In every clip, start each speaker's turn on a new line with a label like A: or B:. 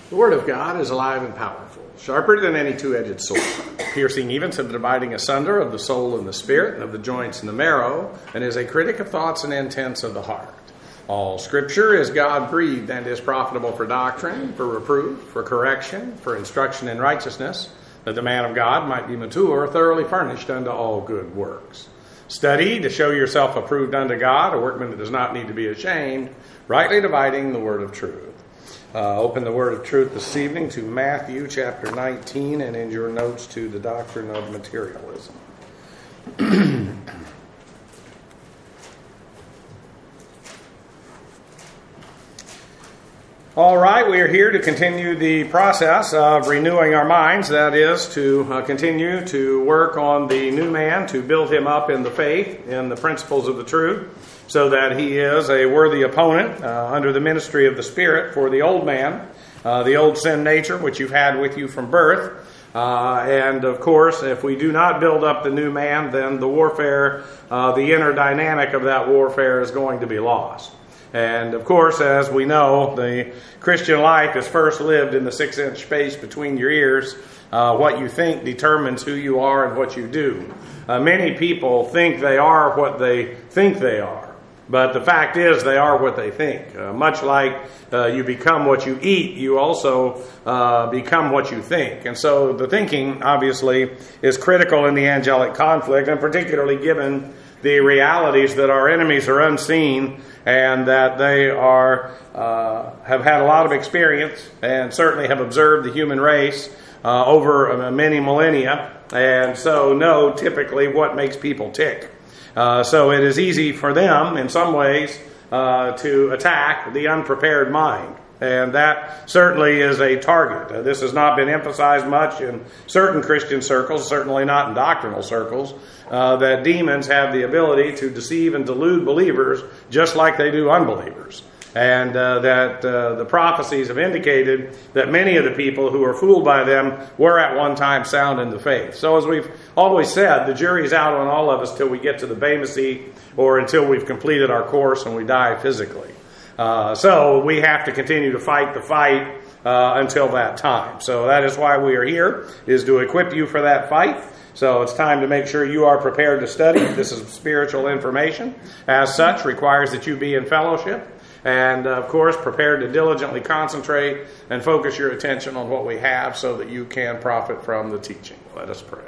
A: The Word of God is alive and powerful, sharper than any two-edged sword, piercing even to the dividing asunder of the soul and the spirit, and of the joints and the marrow, and is a critic of thoughts and intents of the heart. All Scripture is God-breathed and is profitable for doctrine, for reproof, for correction, for instruction in righteousness, that the man of God might be mature, thoroughly furnished unto all good works. Study to show yourself approved unto God, a workman that does not need to be ashamed, rightly dividing the word of truth. Open the word of truth this evening to Matthew chapter 19 and in your notes to the doctrine of materialism. All right, we are here to continue the process of renewing our minds. That is, to continue to work on the new man, to build him up in the faith, in the principles of the truth, so that he is a worthy opponent under the ministry of the Spirit for the old man, the old sin nature, which you've had with you from birth. And of course, if we do not build up the new man, then the warfare, the inner dynamic of that warfare is going to be lost. And of course, as we know, the Christian life is first lived in the 6-inch space between your ears. What you think determines who you are and what you do. Many people think they are what they think they are. But the fact is, they are what they think. Much like you become what you eat, you also become what you think. And so the thinking, obviously, is critical in the angelic conflict, and particularly given the realities that our enemies are unseen and that they have had a lot of experience and certainly have observed the human race over many millennia, and so know typically what makes people tick. So it is easy for them, in some ways, to attack the unprepared mind. And that certainly is a target. This has not been emphasized much in certain Christian circles, certainly not in doctrinal circles, that demons have the ability to deceive and delude believers just like they do unbelievers. And that the prophecies have indicated that many of the people who are fooled by them were at one time sound in the faith. So as we've always said, the jury's out on all of us till we get to the Bema seat or until we've completed our course and we die physically. So we have to continue to fight the fight until that time. So that is why we are here, is to equip you for that fight. So it's time to make sure you are prepared to study. This is spiritual information. As such, requires that you be in fellowship. And, of course, prepared to diligently concentrate and focus your attention on what we have so that you can profit from the teaching. Let us pray.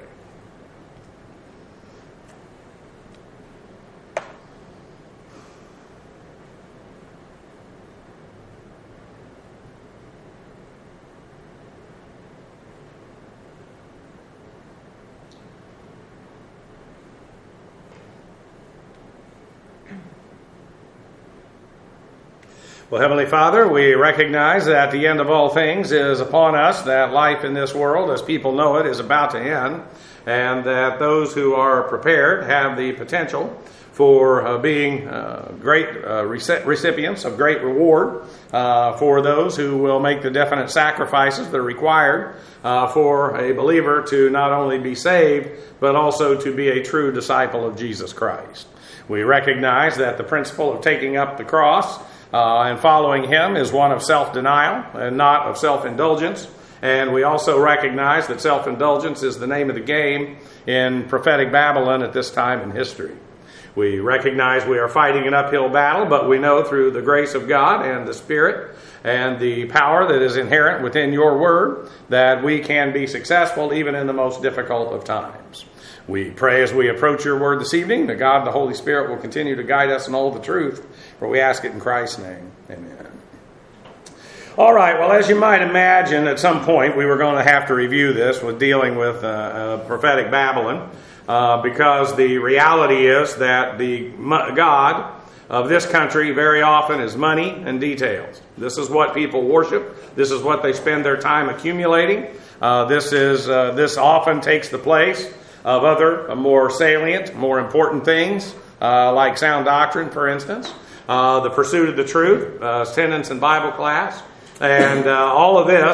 A: Well, Heavenly Father, we recognize that the end of all things is upon us, that life in this world, as people know it, is about to end, and that those who are prepared have the potential for being great recipients of great reward for those who will make the definite sacrifices that are required for a believer to not only be saved, but also to be a true disciple of Jesus Christ. We recognize that the principle of taking up the cross and following him is one of self-denial and not of self-indulgence. And we also recognize that self-indulgence is the name of the game in prophetic Babylon at this time in history. We recognize we are fighting an uphill battle, but we know through the grace of God and the Spirit and the power that is inherent within your word that we can be successful even in the most difficult of times. We pray as we approach your word this evening that God, the Holy Spirit, will continue to guide us in all the truth, for we ask it in Christ's name. Amen. All right, well, as you might imagine, at some point we were going to have to review this with dealing with prophetic Babylon, because the reality is that the God of this country very often is money and details. This is what people worship. This is what they spend their time accumulating. This often takes the place of other more salient, more important things, like sound doctrine, for instance, the pursuit of the truth, attendance in Bible class, and all of this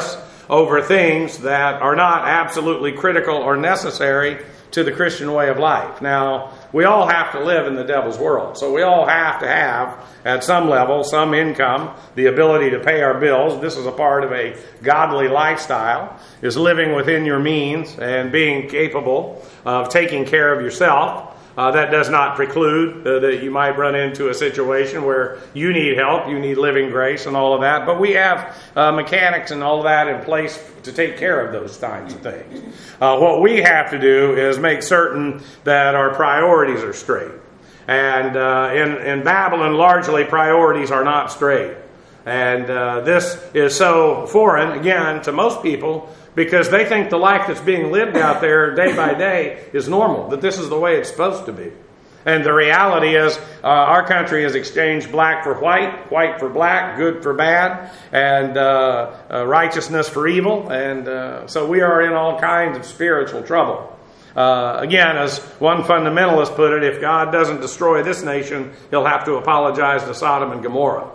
A: over things that are not absolutely critical or necessary to the Christian way of life. Now, we all have to live in the devil's world. So we all have to have, at some level, some income, the ability to pay our bills. This is a part of a godly lifestyle, is living within your means and being capable of taking care of yourself. That does not preclude that you might run into a situation where you need help, you need living grace and all of that. But we have mechanics and all of that in place to take care of those kinds of things. What we have to do is make certain that our priorities are straight. And in Babylon, largely priorities are not straight. And this is so foreign, again, to most people, because they think the life that's being lived out there day by day is normal, that this is the way it's supposed to be. And the reality is our country has exchanged black for white, white for black, good for bad, and righteousness for evil. And so we are in all kinds of spiritual trouble. Again, as one fundamentalist put it, if God doesn't destroy this nation, he'll have to apologize to Sodom and Gomorrah.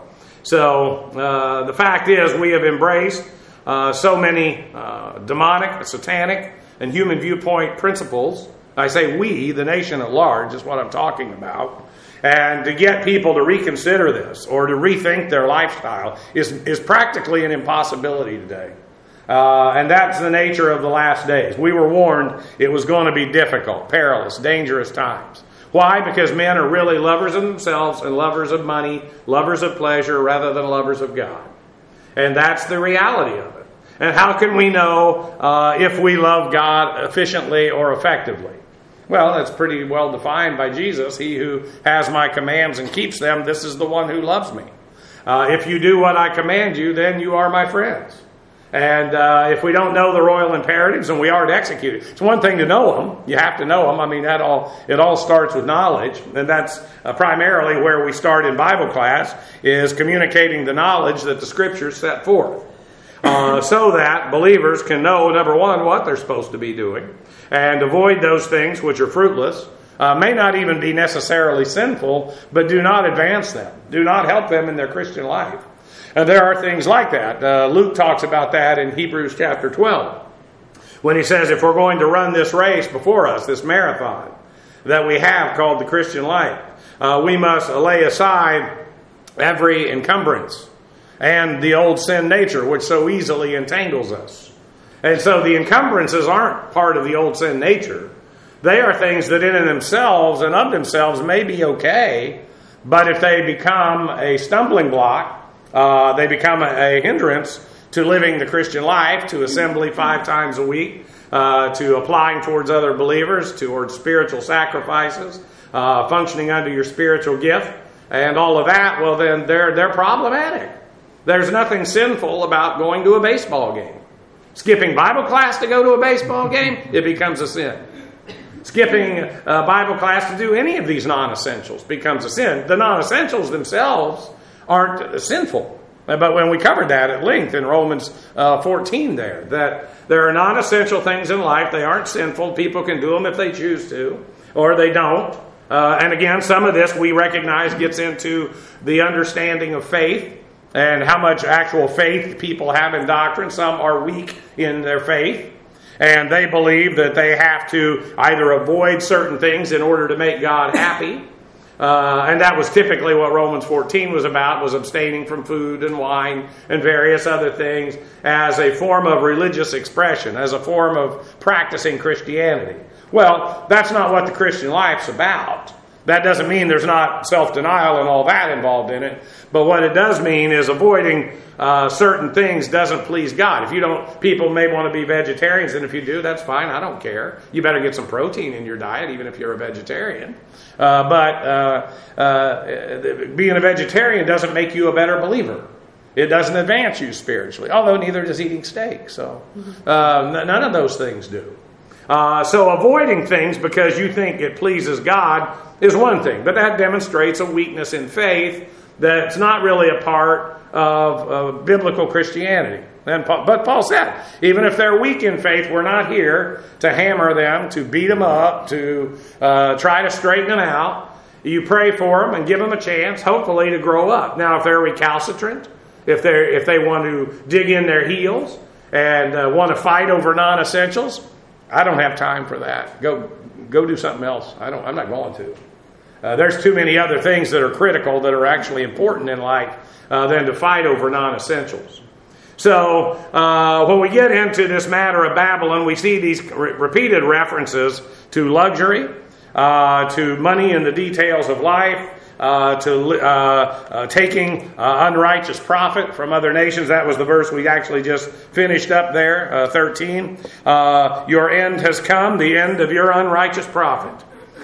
A: So the fact is we have embraced so many demonic, satanic, and human viewpoint principles. I say we, the nation at large, is what I'm talking about. And to get people to reconsider this or to rethink their lifestyle is practically an impossibility today. And that's the nature of the last days. We were warned it was going to be difficult, perilous, dangerous times. Why? Because men are really lovers of themselves and lovers of money, lovers of pleasure rather than lovers of God. And that's the reality of it. And how can we know if we love God efficiently or effectively? Well, that's pretty well defined by Jesus. He who has my commands and keeps them, this is the one who loves me. If you do what I command you, then you are my friends. And if we don't know the royal imperatives and we aren't executed, it's one thing to know them. You have to know them. I mean, it all starts with knowledge. And that's primarily where we start in Bible class, is communicating the knowledge that the Scriptures set forth. So that believers can know, number one, what they're supposed to be doing, and avoid those things which are fruitless, may not even be necessarily sinful, but do not advance them, do not help them in their Christian life. And there are things like that. Luke talks about that in Hebrews chapter 12, when he says if we're going to run this race before us, this marathon that we have called the Christian life, we must lay aside every encumbrance and the old sin nature, which so easily entangles us. And so the encumbrances aren't part of the old sin nature. They are things that in and themselves and of themselves may be okay, but if they become a stumbling block, they become a hindrance to living the Christian life, to assembly 5 times a week, to applying towards other believers, towards spiritual sacrifices, functioning under your spiritual gift, and all of that, well then they're problematic. There's nothing sinful about going to a baseball game. Skipping Bible class to go to a baseball game, it becomes a sin. Skipping Bible class to do any of these non-essentials becomes a sin. The non-essentials themselves aren't sinful. But when we covered that at length in Romans 14 that there are non-essential things in life. They aren't sinful. People can do them if they choose to, or they don't. And again, some of this we recognize gets into the understanding of faith and how much actual faith people have in doctrine. Some are weak in their faith, and they believe that they have to either avoid certain things in order to make God happy. And that was typically what Romans 14 was about, was abstaining from food and wine and various other things as a form of religious expression, as a form of practicing Christianity. Well, that's not what the Christian life's about. That doesn't mean there's not self-denial and all that involved in it. But what it does mean is avoiding certain things doesn't please God. If you don't, people may want to be vegetarians, and if you do, that's fine. I don't care. You better get some protein in your diet, even if you're a vegetarian. But being a vegetarian doesn't make you a better believer. It doesn't advance you spiritually, although neither does eating steak. So none of those things do. So avoiding things because you think it pleases God is one thing, but that demonstrates a weakness in faith that's not really a part of biblical Christianity. But Paul said, even if they're weak in faith, we're not here to hammer them, to beat them up, to try to straighten them out. You pray for them and give them a chance, hopefully, to grow up. Now, if they're recalcitrant, if they want to dig in their heels and want to fight over non-essentials, I don't have time for that. Go do something else. I'm not going to. There's too many other things that are critical, that are actually important in life, than to fight over non-essentials. So when we get into this matter of Babylon, we see these repeated references to luxury, to money and the details of life, to taking unrighteous profit from other nations. That was the verse we actually just finished up there, 13. Your end has come, the end of your unrighteous profit.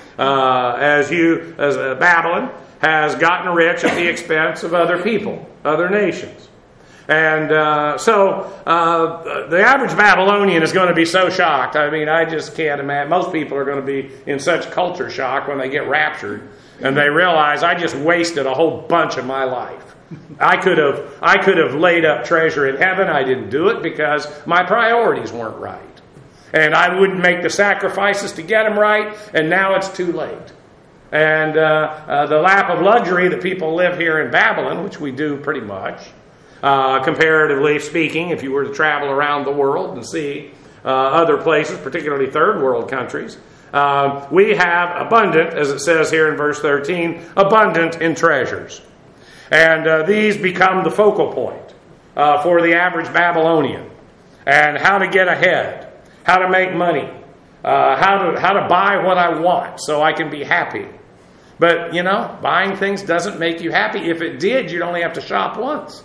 A: As Babylon has gotten rich at the expense of other people, other nations. And so the average Babylonian is going to be so shocked. I mean, I just can't imagine. Most people are going to be in such culture shock when they get raptured and they realize, I just wasted a whole bunch of my life. I could have laid up treasure in heaven. I didn't do it because my priorities weren't right. And I wouldn't make the sacrifices to get them right, and now it's too late. And the lap of luxury that people live here in Babylon, which we do pretty much, comparatively speaking, if you were to travel around the world and see other places, particularly third world countries, we have abundant, as it says here in verse 13, abundant in treasures. And these become the focal point for the average Babylonian. And how to get ahead. How to make money, how to buy what I want so I can be happy. But, buying things doesn't make you happy. If it did, you'd only have to shop once.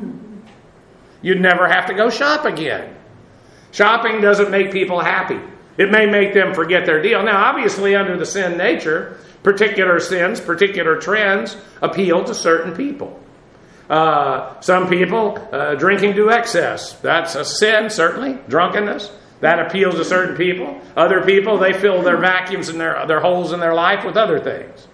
A: You'd never have to go shop again. Shopping doesn't make people happy. It may make them forget their deal. Now, obviously, under the sin nature, particular sins, particular trends appeal to certain people. Some people, drinking to excess. That's a sin, certainly. Drunkenness. That appeals to certain people. Other people, they fill their vacuums and their holes in their life with other things.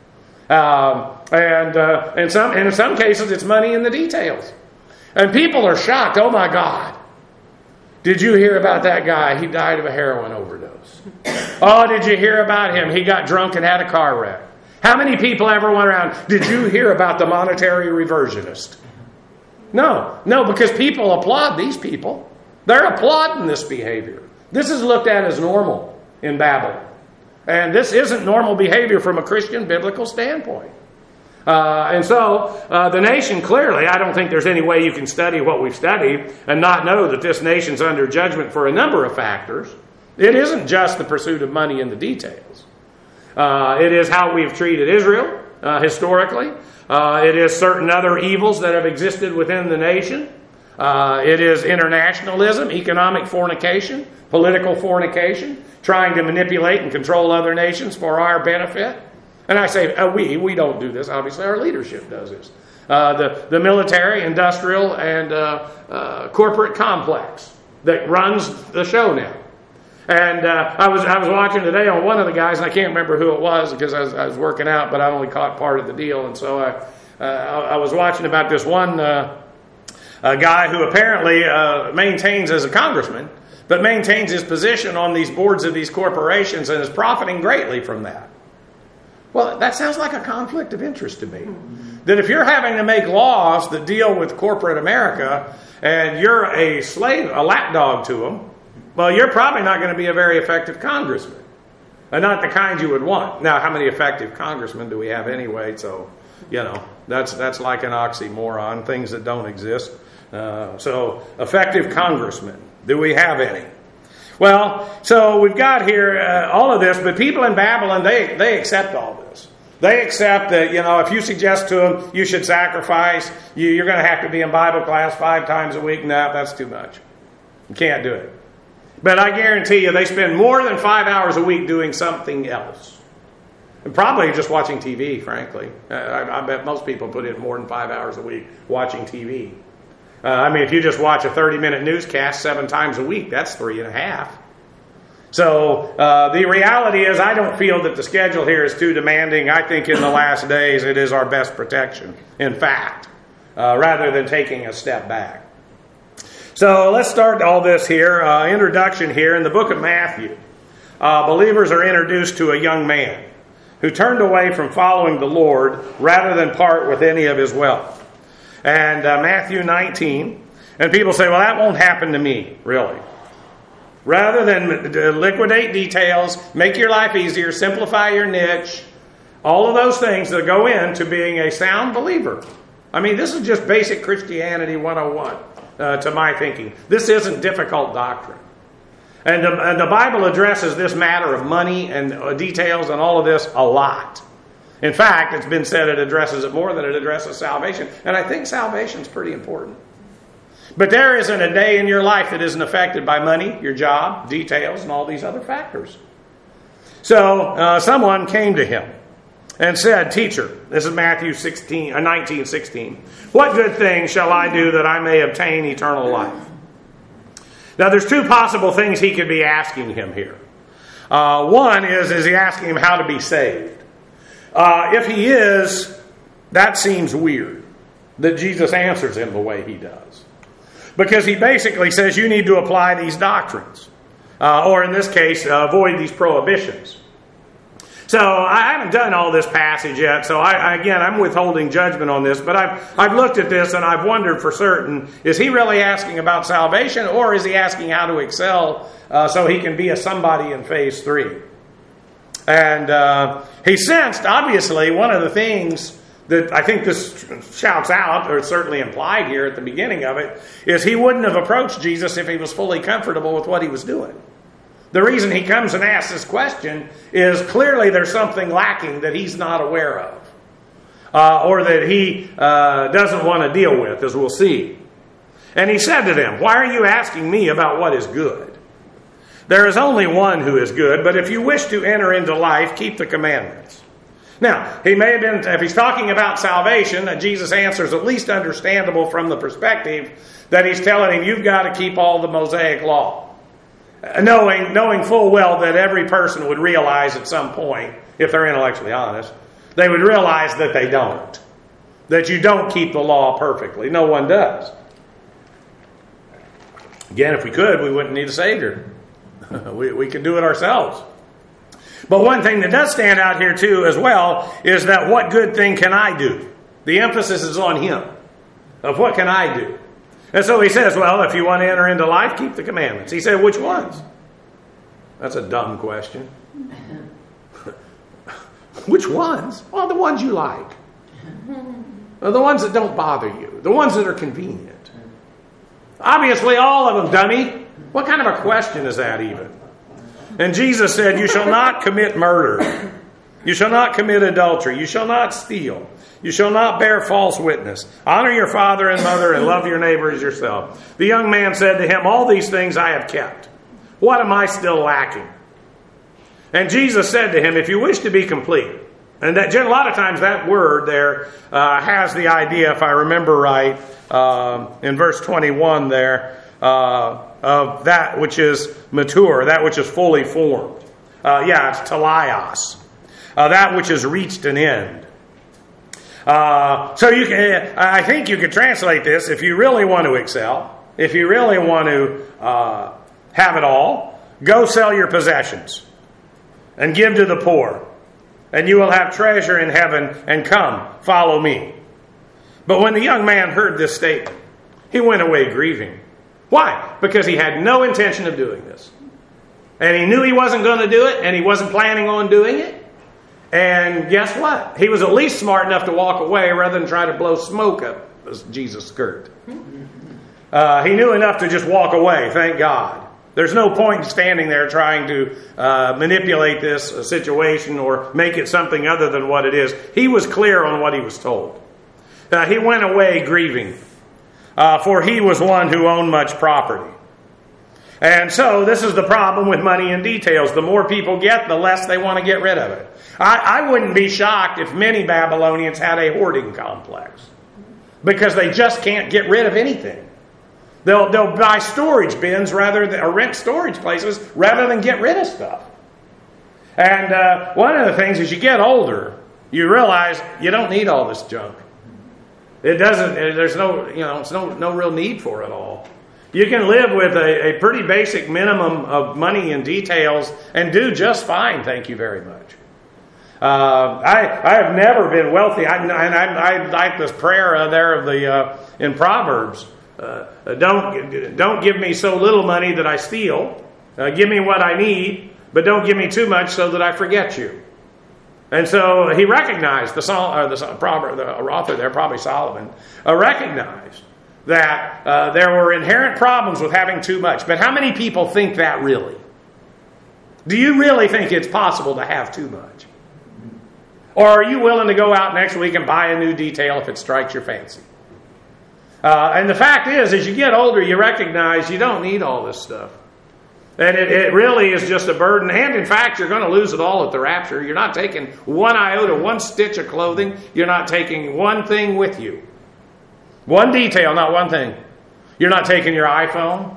A: And in some cases, it's money in the details. And people are shocked. Oh my God. Did you hear about that guy? He died of a heroin overdose. Oh, did you hear about him? He got drunk and had a car wreck. How many people ever went around, did you hear about the monetary reversionist? No, because people applaud these people. They're applauding this behavior. This is looked at as normal in Babylon. And this isn't normal behavior from a Christian biblical standpoint. And so the nation, clearly, I don't think there's any way you can study what we've studied and not know that this nation's under judgment for a number of factors. It isn't just the pursuit of money and the details. It is how we've treated Israel historically. It is certain other evils that have existed within the nation. It is internationalism, economic fornication, political fornication, trying to manipulate and control other nations for our benefit. And I say we don't do this. Obviously, our leadership does this. The military, industrial, and corporate complex that runs the show now. And I was watching today on one of the guys, and I can't remember who it was because I was working out, but I only caught part of the deal. And so I was watching about this one guy who apparently maintains as a congressman, but maintains his position on these boards of these corporations and is profiting greatly from that. Well, that sounds like a conflict of interest to me. That if you're having to make laws that deal with corporate America and you're a slave, a lapdog to them, well, you're probably not going to be a very effective congressman. And not the kind you would want. Now, how many effective congressmen do we have anyway? So, that's like an oxymoron, things that don't exist. So, effective congressmen. Do we have any? Well, so we've got here all of this, but people in Babylon, they accept all this. They accept that, if you suggest to them you should sacrifice, you're going to have to be in Bible class 5 times a week. No, that's too much. You can't do it. But I guarantee you they spend more than 5 hours a week doing something else. And probably just watching TV, frankly. I bet most people put in more than 5 hours a week watching TV. If you just watch a 30-minute newscast 7 times a week, that's 3.5. So the reality is I don't feel that the schedule here is too demanding. I think in the last days it is our best protection, in fact, rather than taking a step back. So let's start all this here. Introduction here in the book of Matthew. Believers are introduced to a young man who turned away from following the Lord rather than part with any of his wealth. And Matthew 19, And people say, well, that won't happen to me, really. Rather than liquidate details, make your life easier, simplify your niche, all of those things that go into being a sound believer. I mean, this is just basic Christianity 101 to my thinking. This isn't difficult doctrine. And the Bible addresses this matter of money and details and all of this a lot. In fact, it's been said it addresses it more than it addresses salvation. And I think salvation is pretty important. But there isn't a day in your life that isn't affected by money, your job, details, and all these other factors. So someone came to him and said, Teacher, this is Matthew 19:16. What good thing shall I do that I may obtain eternal life? Now, there's two possible things he could be asking him here. One is he asking him how to be saved? If he is, that seems weird that Jesus answers him the way he does. Because he basically says you need to apply these doctrines. Or in this case, avoid these prohibitions. So I haven't done all this passage yet, so I'm withholding judgment on this, but I've looked at this and I've wondered for certain, is he really asking about salvation, or is he asking how to excel so he can be a somebody in phase 3? And he sensed, obviously, one of the things that I think this shouts out, or certainly implied here at the beginning of it, is he wouldn't have approached Jesus if he was fully comfortable with what he was doing. The reason he comes and asks this question is clearly there's something lacking that he's not aware of. Or that he doesn't want to deal with, as we'll see. And he said to them, why are you asking me about what is good? There is only one who is good, but if you wish to enter into life, keep the commandments. Now, he may have been, if he's talking about salvation, Jesus' answer is at least understandable from the perspective that he's telling him, you've got to keep all the Mosaic law. Knowing full well that every person would realize at some point, if they're intellectually honest, they would realize that they don't. That you don't keep the law perfectly. No one does. Again, if we could, we wouldn't need a Savior. we could do it ourselves. But one thing that does stand out here too as well is that what good thing can I do? The emphasis is on him. Of what can I do? And so he says, well, if you want to enter into life, keep the commandments. He said, which ones? That's a dumb question. Which ones? Well, the ones you like. The ones that don't bother you. The ones that are convenient. Obviously, all of them, dummy. What kind of a question is that even? And Jesus said, you shall not commit murder. You shall not commit adultery. You shall not steal. You shall not bear false witness. Honor your father and mother and love your neighbor as yourself. The young man said to him, all these things I have kept. What am I still lacking? And Jesus said to him, if you wish to be complete. And that a lot of times that word there has the idea, if I remember right, in verse 21 there, of that which is mature, that which is fully formed. It's teleos. That which has reached an end. So I think you could translate this, if you really want to excel, if you really want to have it all, go sell your possessions and give to the poor, and you will have treasure in heaven, and come, follow me. But when the young man heard this statement, he went away grieving. Why? Because he had no intention of doing this. And he knew he wasn't going to do it, and he wasn't planning on doing it. And guess what? He was at least smart enough to walk away rather than try to blow smoke up Jesus' skirt. He knew enough to just walk away, thank God. There's no point in standing there trying to manipulate this situation or make it something other than what it is. He was clear on what he was told. He went away grieving, for he was one who owned much property. And so this is the problem with money and details. The more people get, the less they want to get rid of it. I wouldn't be shocked if many Babylonians had a hoarding complex, because they just can't get rid of anything. They'll buy storage bins or rent storage places rather than get rid of stuff. And one of the things as you get older, you realize you don't need all this junk. It doesn't. There's no real need for it all. You can live with a pretty basic minimum of money and details and do just fine. Thank you very much. I have never been wealthy. I like this prayer there of in Proverbs Don't give me so little money that I steal. Give me what I need, but don't give me too much so that I forget you. And so he recognized, the author there, probably Solomon, recognized that there were inherent problems with having too much. But how many people think that really? Do you really think it's possible to have too much? Or are you willing to go out next week and buy a new detail if it strikes your fancy? And the fact is, as you get older, you recognize you don't need all this stuff. And it really is just a burden. And in fact, you're going to lose it all at the rapture. You're not taking one iota, one stitch of clothing. You're not taking one thing with you. One detail, not one thing. You're not taking your iPhone.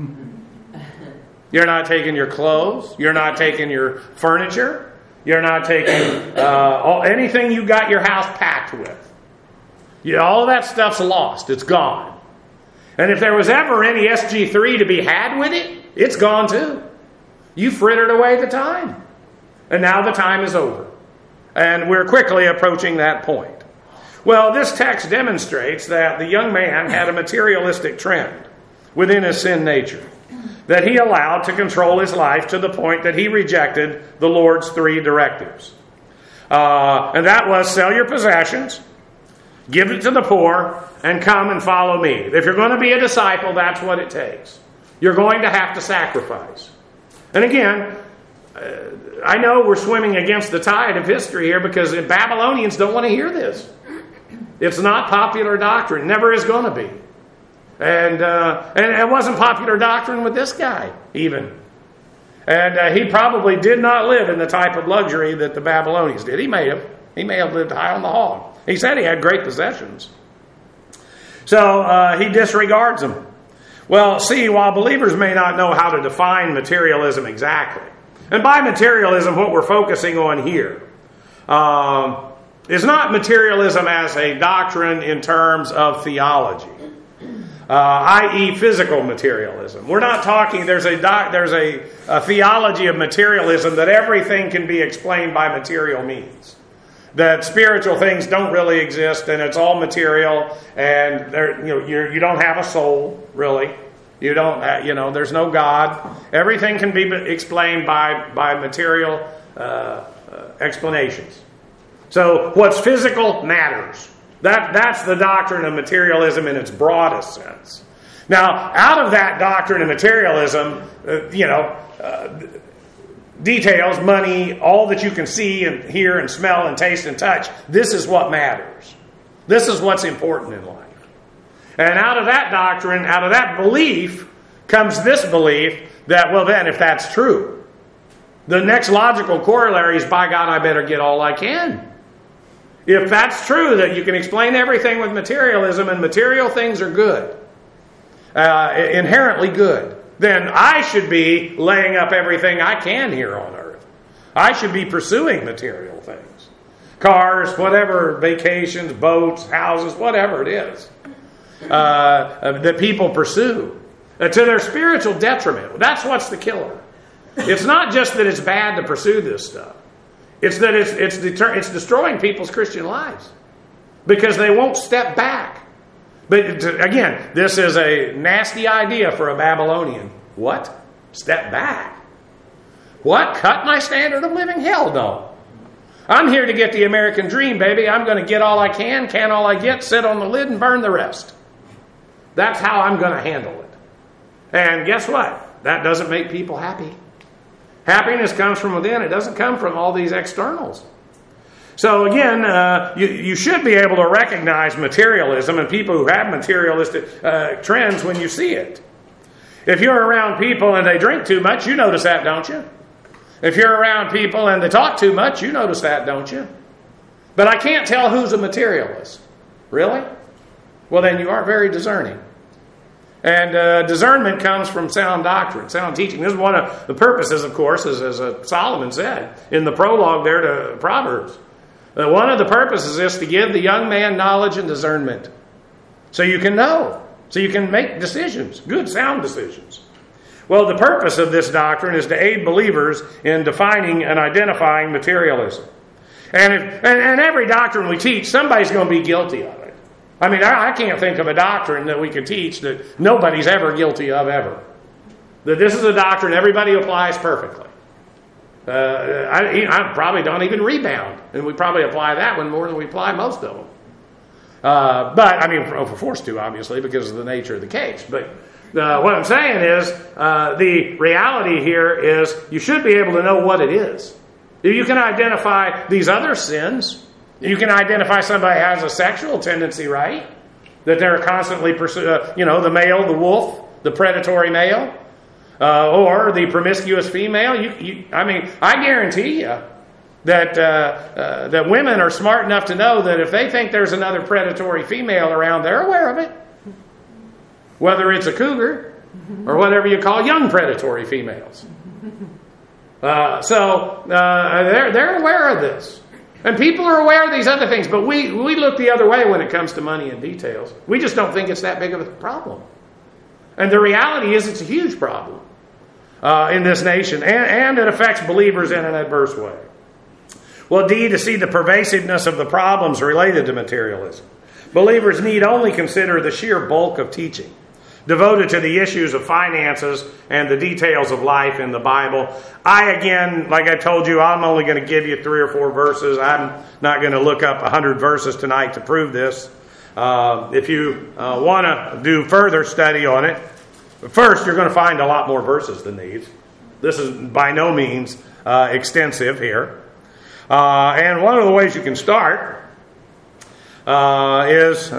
A: You're not taking your clothes. You're not taking your furniture. You're not taking anything you got your house packed with. All of that stuff's lost. It's gone. And if there was ever any SG3 to be had with it, it's gone too. You frittered away the time. And now the time is over. And we're quickly approaching that point. Well, this text demonstrates that the young man had a materialistic trend within his sin nature that he allowed to control his life to the point that he rejected the Lord's 3 directives. And that was sell your possessions, give it to the poor, and come and follow me. If you're going to be a disciple, that's what it takes. You're going to have to sacrifice. And again, I know we're swimming against the tide of history here because the Babylonians don't want to hear this. It's not popular doctrine. Never is going to be. And it wasn't popular doctrine with this guy, even. And he probably did not live in the type of luxury that the Babylonians did. He may have lived high on the hog. He said he had great possessions. So he disregards them. Well, see, while believers may not know how to define materialism exactly, and by materialism, what we're focusing on here is not materialism as a doctrine in terms of theology, i.e. physical materialism. We're not talking, there's a theology of materialism that everything can be explained by material means. That spiritual things don't really exist, and it's all material, and you don't have a soul, really. You don't, there's no God. Everything can be explained by material explanations. So what's physical matters. That's the doctrine of materialism in its broadest sense. Now, out of that doctrine of materialism, details, money, all that you can see and hear and smell and taste and touch, this is what matters. This is what's important in life. And out of that doctrine, out of that belief, comes this belief that, well then, if that's true, the next logical corollary is, by God, I better get all I can. If that's true, that you can explain everything with materialism and material things are good, inherently good, then I should be laying up everything I can here on earth. I should be pursuing material things. Cars, whatever, vacations, boats, houses, whatever it is that people pursue to their spiritual detriment. That's what's the killer. It's not just that it's bad to pursue this stuff. It's that it's destroying people's Christian lives because they won't step back. But again, this is a nasty idea for a Babylonian. What? Step back? What? Cut my standard of living? Hell no. I'm here to get the American dream, baby. I'm going to get all I can all I get, sit on the lid and burn the rest. That's how I'm going to handle it. And guess what? That doesn't make people happy. Happiness comes from within. It doesn't come from all these externals. So again, you should be able to recognize materialism and people who have materialistic trends when you see it. If you're around people and they drink too much, you notice that, don't you? If you're around people and they talk too much, you notice that, don't you? But I can't tell who's a materialist. Really? Well, then you aren't very discerning. And discernment comes from sound doctrine, sound teaching. This is one of the purposes, of course, as Solomon said in the prologue there to Proverbs. One of the purposes is to give the young man knowledge and discernment. So you can know. So you can make decisions, good, sound decisions. Well, the purpose of this doctrine is to aid believers in defining and identifying materialism. And every doctrine we teach, somebody's going to be guilty of it. I mean, I can't think of a doctrine that we could teach that nobody's ever guilty of ever. That this is a doctrine everybody applies perfectly. I probably don't even rebound, and we probably apply that one more than we apply most of them. But, I mean, we're forced to, obviously, because of the nature of the case. But what I'm saying is, the reality here is you should be able to know what it is. You can identify these other sins. You can identify somebody has a sexual tendency, right? That they're constantly pursuing, the male, the wolf, the predatory male, or the promiscuous female. I guarantee you that women are smart enough to know that if they think there's another predatory female around, they're aware of it. Whether it's a cougar or whatever you call young predatory females. So they're aware of this. And people are aware of these other things, but we look the other way when it comes to money and details. We just don't think it's that big of a problem. And the reality is it's a huge problem in this nation, and it affects believers in an adverse way. Well, D, to see the pervasiveness of the problems related to materialism. Believers need only consider the sheer bulk of teaching devoted to the issues of finances and the details of life in the Bible. Again, like I told you, I'm only going to give you 3 or 4 verses. I'm not going to look up 100 verses tonight to prove this. If you want to do further study on it, first, you're going to find a lot more verses than these. This is by no means extensive here. And one of the ways you can start is...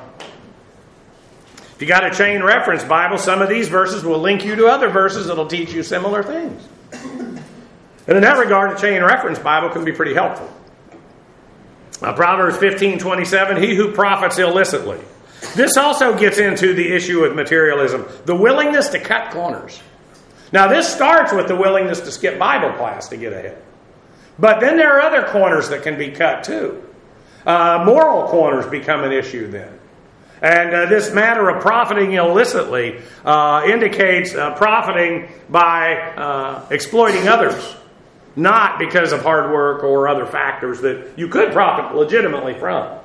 A: if you got a chain reference Bible, some of these verses will link you to other verses that will teach you similar things. And in that regard, a chain reference Bible can be pretty helpful. Proverbs 15:27, he who profits illicitly. This also gets into the issue of materialism, the willingness to cut corners. Now, this starts with the willingness to skip Bible class to get ahead. But then there are other corners that can be cut too. Moral corners become an issue then. And this matter of profiting illicitly indicates profiting by exploiting others, not because of hard work or other factors that you could profit legitimately from.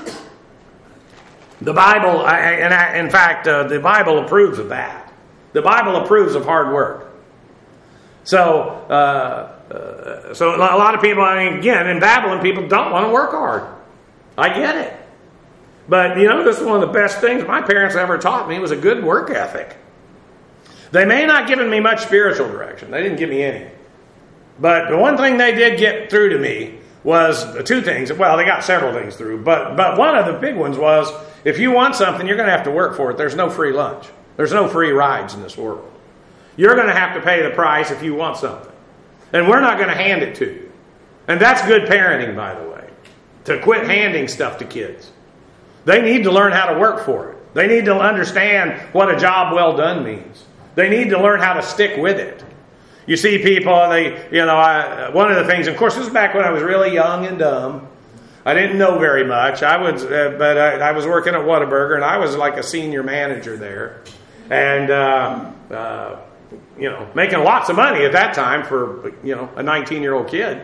A: The Bible, in fact, the Bible approves of that. The Bible approves of hard work. So a lot of people, again, in Babylon, people don't want to work hard. I get it. But, this is one of the best things my parents ever taught me was a good work ethic. They may not have given me much spiritual direction. They didn't give me any. But the one thing they did get through to me was 2 things. Well, they got several things through. But one of the big ones was, if you want something, you're going to have to work for it. There's no free lunch. There's no free rides in this world. You're going to have to pay the price if you want something. And we're not going to hand it to you. And that's good parenting, by the way. To quit handing stuff to kids. They need to learn how to work for it. They need to understand what a job well done means. They need to learn how to stick with it. You see people, one of the things, of course, this is back when I was really young and dumb. I didn't know very much. I was working at Whataburger, and I was like a senior manager there. And, making lots of money at that time for, a 19-year-old kid.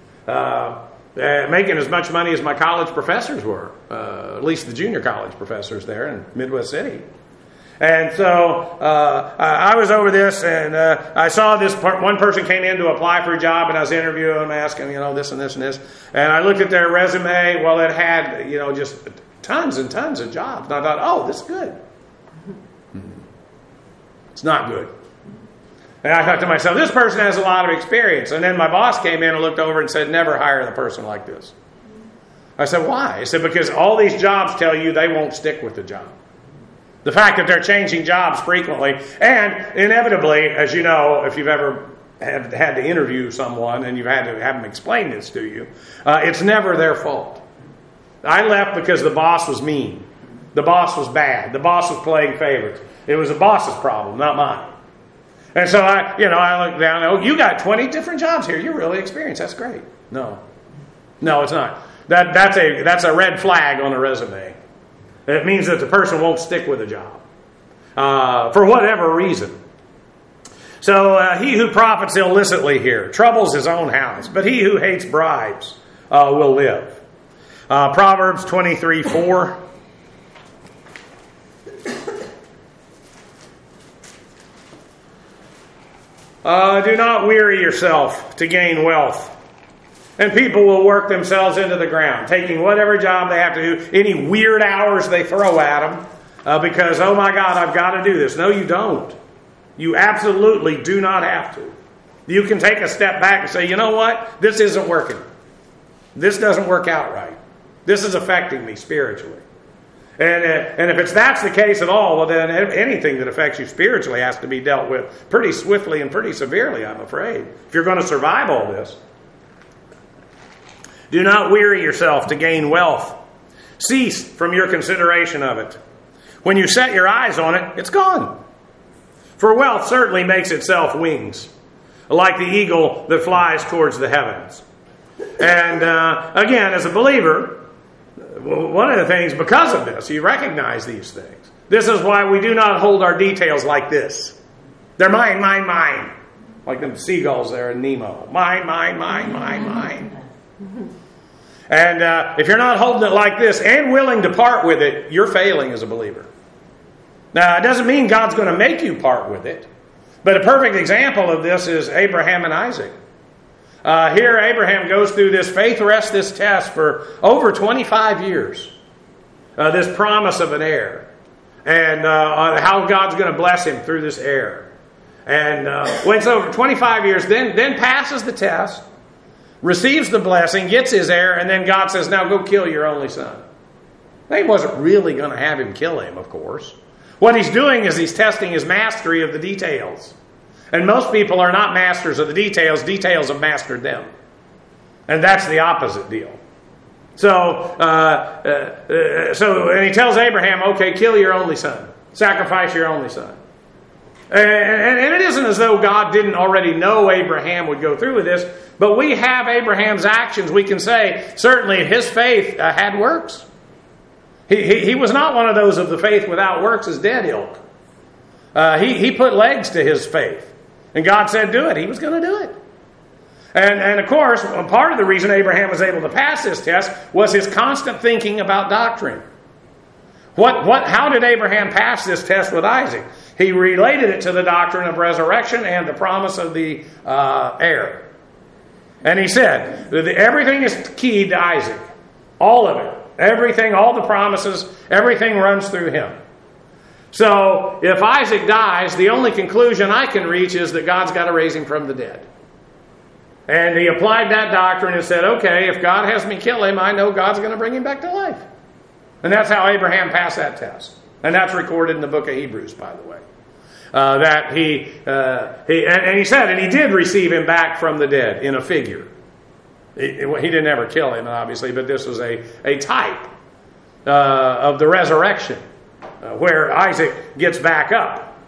A: Making as much money as my college professors were, at least the junior college professors there in Midwest City. And so I was over this, and I saw this one person came in to apply for a job, and I was interviewing them, asking, this and this and this. And I looked at their resume. Well, it had, just tons and tons of jobs. And I thought, oh, this is good. It's not good. And I thought to myself, this person has a lot of experience. And then my boss came in and looked over and said, never hire a person like this. I said, why? He said, because all these jobs tell you they won't stick with the job. The fact that they're changing jobs frequently, and inevitably, as you know, if you've ever had to interview someone and you've had to have them explain this to you, it's never their fault. I left because the boss was mean. The boss was bad. The boss was playing favorites. It was the boss's problem, not mine. And so I looked down, oh, you got 20 different jobs here. You're really experienced. That's great. No, it's not. That's a red flag on a resume. It means that the person won't stick with a job for whatever reason. So he who profits illicitly here troubles his own house, but he who hates bribes will live. Proverbs 23:4. Do not weary yourself to gain wealth. And people will work themselves into the ground, taking whatever job they have to do, any weird hours they throw at them, because, oh my God, I've got to do this. No, you don't. You absolutely do not have to. You can take a step back and say, you know what? This isn't working. This doesn't work out right. This is affecting me spiritually. And if that's the case at all, well, then anything that affects you spiritually has to be dealt with pretty swiftly and pretty severely, I'm afraid, if you're going to survive all this. Do not weary yourself to gain wealth. Cease from your consideration of it. When you set your eyes on it, it's gone. For wealth certainly makes itself wings, like the eagle that flies towards the heavens. And again, as a believer, one of the things, because of this, you recognize these things. This is why we do not hold our details like this. They're mine, mine, mine. Like the seagulls there in Nemo. Mine, mine, mine, mine, mine. And if you're not holding it like this and willing to part with it, you're failing as a believer. Now, it doesn't mean God's going to make you part with it. But a perfect example of this is Abraham and Isaac. Here, Abraham goes through this faith rest, this test for over 25 years. This promise of an heir. And how God's going to bless him through this heir. And when it's over 25 years, then passes the test, receives the blessing, gets his heir, and then God says, now go kill your only son. Now, he wasn't really going to have him kill him, of course. What he's doing is he's testing his mastery of the details. And most people are not masters of the details. Details have mastered them. And that's the opposite deal. So and he tells Abraham, okay, kill your only son. Sacrifice your only son. And it isn't as though God didn't already know Abraham would go through with this, but we have Abraham's actions. We can say, certainly his faith had works. He was not one of those of the faith without works is dead ilk. He put legs to his faith. And God said do it. He was going to do it. And of course, part of the reason Abraham was able to pass this test was his constant thinking about doctrine. How did Abraham pass this test with Isaac? He related it to the doctrine of resurrection and the promise of the heir. And he said, everything is keyed to Isaac. All of it. Everything, all the promises, everything runs through him. So, if Isaac dies, the only conclusion I can reach is that God's got to raise him from the dead. And he applied that doctrine and said, okay, if God has me kill him, I know God's going to bring him back to life. And that's how Abraham passed that test. And that's recorded in the book of Hebrews, by the way. That he said, and he did receive him back from the dead in a figure. He didn't ever kill him, obviously, but this was a type of the resurrection where Isaac gets back up.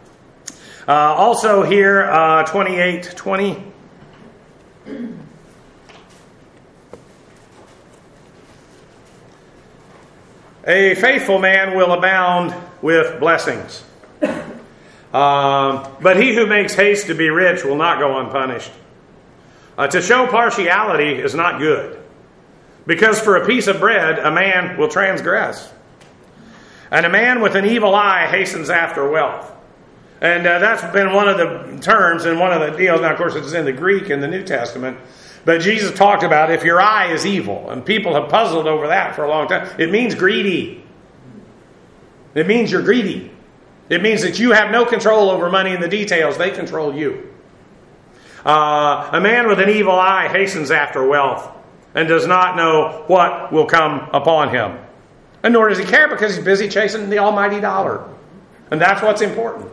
A: Also here, 28:20. A faithful man will abound with blessings. But he who makes haste to be rich will not go unpunished. To show partiality is not good, because for a piece of bread a man will transgress. And a man with an evil eye hastens after wealth. And that's been one of the terms and one of the deals. Now, of course, it's in the Greek in the New Testament. But Jesus talked about if your eye is evil, and people have puzzled over that for a long time. It means greedy. It means you're greedy. It means that you have no control over money and the details. They control you. A man with an evil eye hastens after wealth and does not know what will come upon him. And nor does he care, because he's busy chasing the almighty dollar. And that's what's important.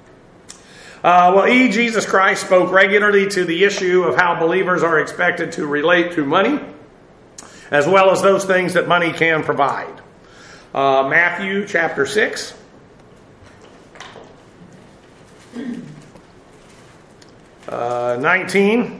A: Jesus Christ spoke regularly to the issue of how believers are expected to relate to money, as well as those things that money can provide. Matthew chapter 6. Uh, 19.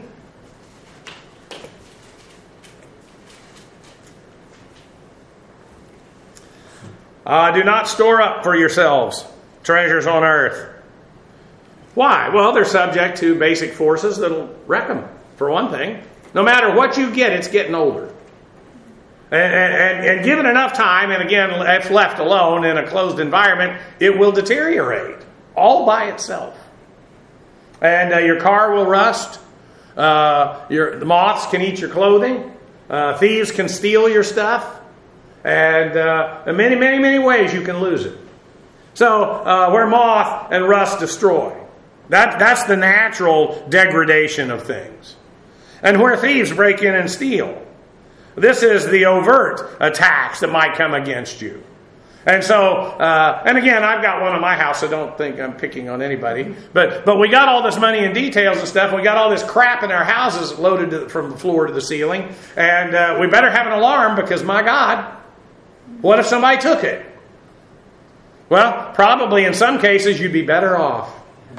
A: Do not store up for yourselves treasures on earth. Why? Well, they're subject to basic forces that'll wreck them, for one thing. No matter what you get, it's getting older. And given enough time, and again, if left alone in a closed environment, it will deteriorate all by itself. And your car will rust. The moths can eat your clothing. Thieves can steal your stuff. And in many, many, many ways you can lose it. So where moth and rust destroy. That's the natural degradation of things. And where thieves break in and steal. This is the overt attacks that might come against you. And so, and again, I've got one in my house, so don't think I'm picking on anybody. But we got all this money and details and stuff. We got all this crap in our houses loaded from the floor to the ceiling. And we better have an alarm because, my God, what if somebody took it? Well, probably in some cases you'd be better off.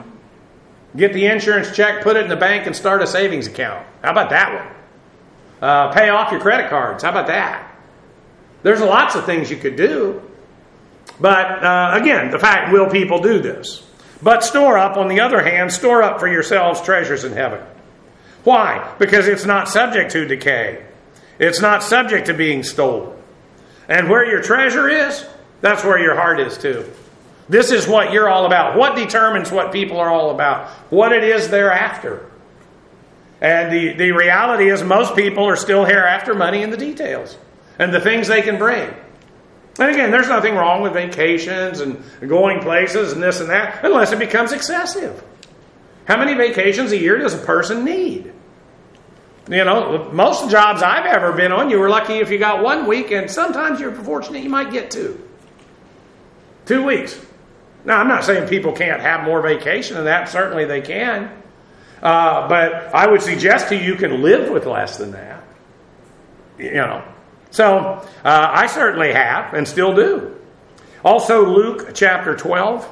A: Get the insurance check, put it in the bank, and start a savings account. How about that one? Pay off your credit cards. How about that? There's lots of things you could do. But again, the fact, will people do this? But store up, on the other hand, store up for yourselves treasures in heaven. Why? Because it's not subject to decay. It's not subject to being stolen. And where your treasure is, that's where your heart is too. This is what you're all about. What determines what people are all about? What it is they're after. And the reality is most people are still here after money and the details. And the things they can bring. And again, there's nothing wrong with vacations and going places and this and that, unless it becomes excessive. How many vacations a year does a person need? You know, most jobs I've ever been on, you were lucky if you got 1 week, and sometimes you're fortunate you might get 2. 2 weeks. Now, I'm not saying people can't have more vacation than that. Certainly they can. But I would suggest to you can live with less than that. You know. So, I certainly have and still do. Also, Luke chapter 12.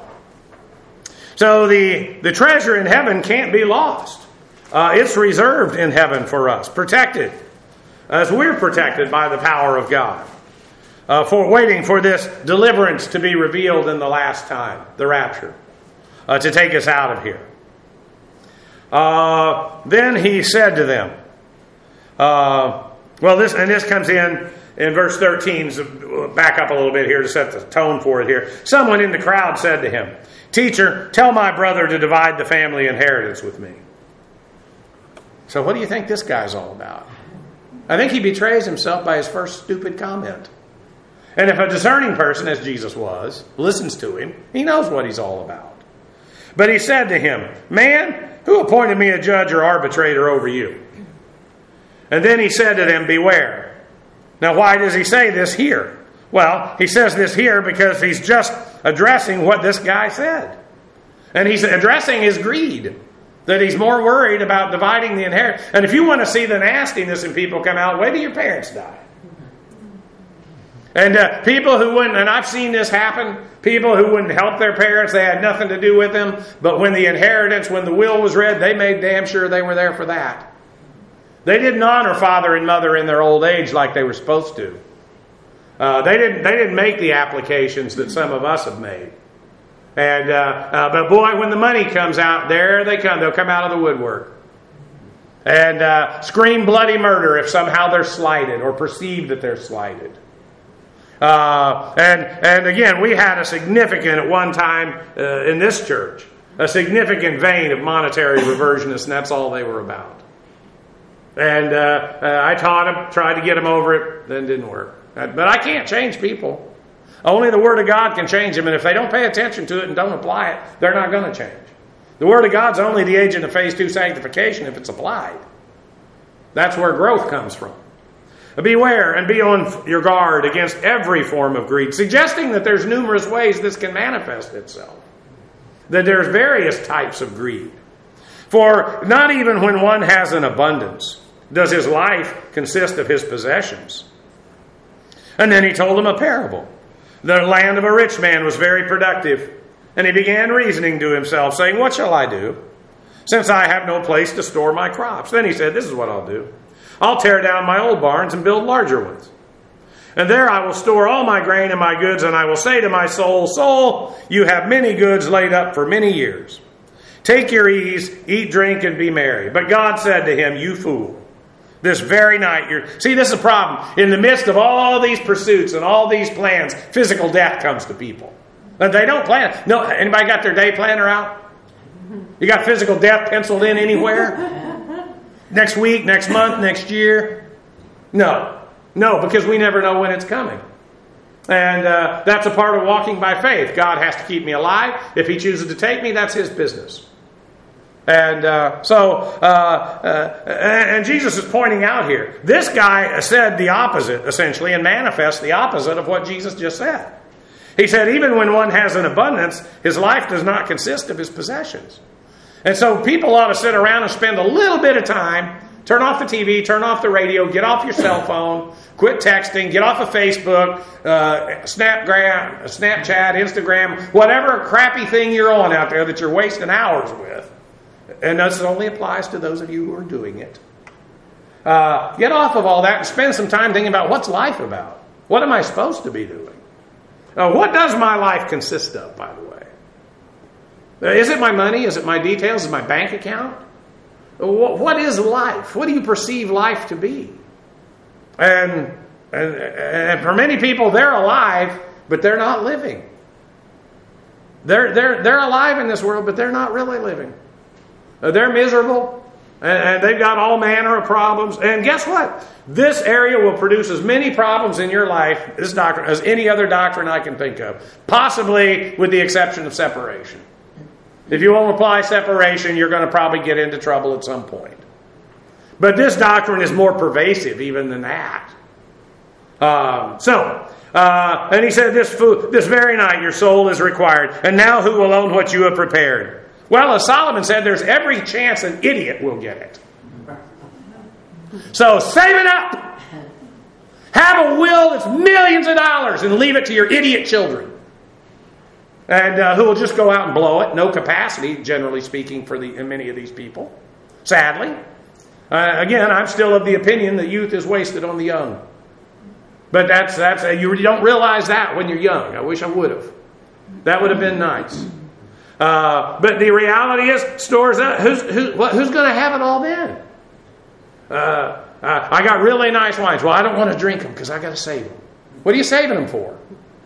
A: So, the treasure in heaven can't be lost. It's reserved in heaven for us, protected, as we're protected by the power of God. For waiting for this deliverance to be revealed in the last time, the rapture, to take us out of here. Then he said to them, this comes in verse 13. So back up a little bit here to set the tone for it here. Someone in the crowd said to him, "Teacher, tell my brother to divide the family inheritance with me." So what do you think this guy's all about? I think he betrays himself by his first stupid comment. And if a discerning person, as Jesus was, listens to him, he knows what he's all about. But he said to him, "Man, who appointed me a judge or arbitrator over you?" And then he said to them, "Beware." Now, why does he say this here? Well, he says this here because he's just addressing what this guy said. And he's addressing his greed. That he's more worried about dividing the inheritance. And if you want to see the nastiness in people come out, wait till your parents die. And people who wouldn't, and I've seen this happen, people who wouldn't help their parents, they had nothing to do with them, but when the inheritance, when the will was read, they made damn sure they were there for that. They didn't honor father and mother in their old age like they were supposed to. They didn't make the applications that some of us have made. And but boy, when the money comes out, there they come. They'll come out of the woodwork. And scream bloody murder if somehow they're slighted or perceive that they're slighted. And again, we had a significant, at one time in this church, a significant vein of monetary reversionists, and that's all they were about. And I taught them, tried to get them over it, then it didn't work. But I can't change people. Only the Word of God can change them, and if they don't pay attention to it and don't apply it, they're not going to change. The Word of God's only the agent of phase 2 sanctification if it's applied. That's where growth comes from. Beware and be on your guard against every form of greed, suggesting that there's numerous ways this can manifest itself. That there's various types of greed. For not even when one has an abundance does his life consist of his possessions. And then he told them a parable. The land of a rich man was very productive, and he began reasoning to himself, saying, "What shall I do, since I have no place to store my crops?" Then he said, "This is what I'll do. I'll tear down my old barns and build larger ones. And there I will store all my grain and my goods, and I will say to my soul, 'Soul, you have many goods laid up for many years. Take your ease, eat, drink, and be merry.' But God said to him, 'You fool, this very night See, this is a problem. In the midst of all these pursuits and all these plans, physical death comes to people. And they don't plan. No, anybody got their day planner out? You got physical death penciled in anywhere? Next week, next month, next year? No. No, because we never know when it's coming. And that's a part of walking by faith. God has to keep me alive. If He chooses to take me, that's His business. And and Jesus is pointing out here, this guy said the opposite, essentially, and manifests the opposite of what Jesus just said. He said, even when one has an abundance, his life does not consist of his possessions. And so people ought to sit around and spend a little bit of time, turn off the TV, turn off the radio, get off your cell phone, quit texting, get off of Facebook, Snapchat, Instagram, whatever crappy thing you're on out there that you're wasting hours with. And this only applies to those of you who are doing it. Get off of all that and spend some time thinking about what's life about. What am I supposed to be doing? What does my life consist of, by the way? Is it my money? Is it my details? Is it my bank account? What is life? What do you perceive life to be? And for many people, they're alive, but they're not living. They're alive in this world, but they're not really living. They're miserable, and they've got all manner of problems. And guess what? This area will produce as many problems in your life, this doctrine, as any other doctrine I can think of. Possibly with the exception of separation. If you won't apply separation, you're going to probably get into trouble at some point. But this doctrine is more pervasive even than that. And he said, this very night your soul is required. And now who will own what you have prepared? Well, as Solomon said, there's every chance an idiot will get it. So save it up. Have a will that's millions of dollars and leave it to your idiot children. And who will just go out and blow it. No capacity, generally speaking, for many of these people. Sadly. Again, I'm still of the opinion that youth is wasted on the young. But you don't realize that when you're young. I wish I would have. That would have been nice. But the reality is, stores up. Who's going to have it all then? I got really nice wines. Well, I don't want to drink them because I got to save them. What are you saving them for?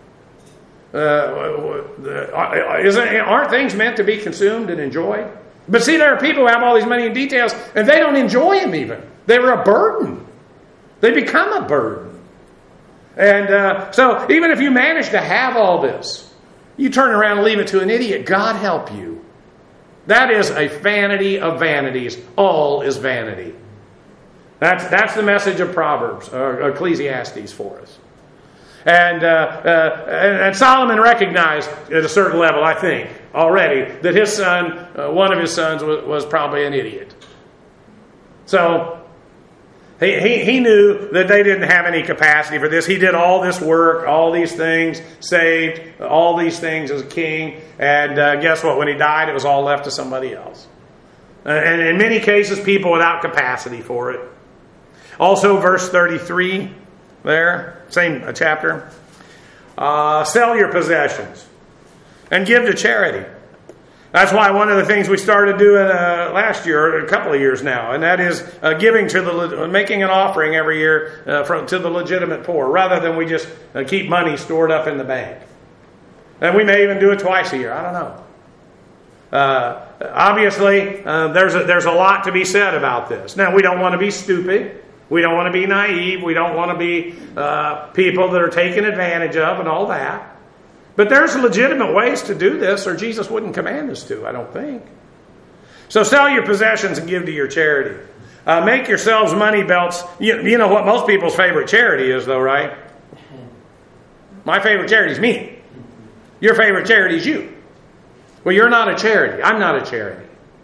A: Aren't things meant to be consumed and enjoyed? But see, there are people who have all these money and details, and they don't enjoy them even. They're a burden. They become a burden. And so even if you manage to have all this, you turn around and leave it to an idiot, God help you. That is a vanity of vanities. All is vanity. That's the message of Proverbs, or Ecclesiastes for us. And Solomon recognized at a certain level, I think, already, that his son, one of his sons, was probably an idiot. So he knew that they didn't have any capacity for this. He did all this work, all these things, saved all these things as a king. And guess what? When he died, it was all left to somebody else. And in many cases, people without capacity for it. Also, verse 33 there, same chapter. Sell your possessions and give to charity. That's why one of the things we started doing last year, or a couple of years now, and that is giving to making an offering every year to the legitimate poor, rather than we just keep money stored up in the bank. And we may even do it twice a year. I don't know. Obviously, there's a lot to be said about this. Now, we don't want to be stupid. We don't want to be naive. We don't want to be people that are taken advantage of and all that. But there's legitimate ways to do this, or Jesus wouldn't command us to, I don't think. So sell your possessions and give to your charity. Make yourselves money belts. You know what most people's favorite charity is, though, right? My favorite charity is me. Your favorite charity is you. Well, you're not a charity. I'm not a charity.